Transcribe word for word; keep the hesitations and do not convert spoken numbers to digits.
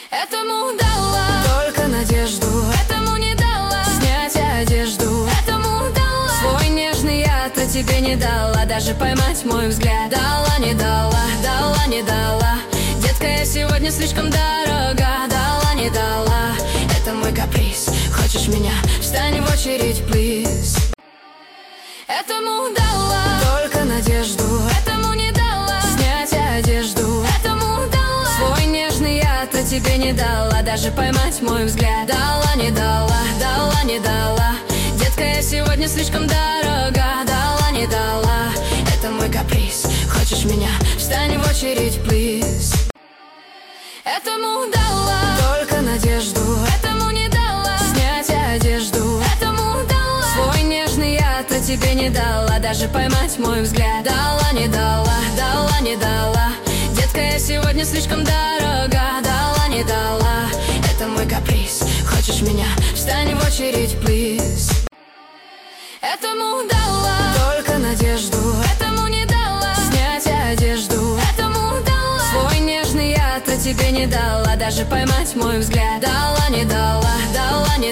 Этому дала только надежду, этому не дала снять одежду, этому дала свой нежный яд, а тебе не дала даже поймать мой взгляд. Дала, не дала, дала, не дала. Детка, я сегодня слишком дорога. Дала, не дала. Это мой каприз. Хочешь меня? Встань в очередь, плиз. Этому дала только надежду, этому не дала снять одежду, этому дала свой нежный яд, а тебе не дала даже поймать мой взгляд. Дала, не дала, дала, не дала. Детка, я сегодня слишком дорога. Дала, не дала. Это мой каприз. Хочешь меня? Встань в очередь, плиз. Этому дала только надежду, этому не дала снять одежду, этому дала свой нежный яд, а тебе не дала даже поймать мой взгляд. Дала, не дала, дала, не дала. Детка, я сегодня слишком дорога. Дала, не дала. Это мой каприз. Хочешь меня? Встань в очередь, плиз. Этому дала только надежду, этому не дала снять одежду, этому дала свой нежный яд, а тебе не дала даже поймать мой взгляд. Дала, не дала, дала, не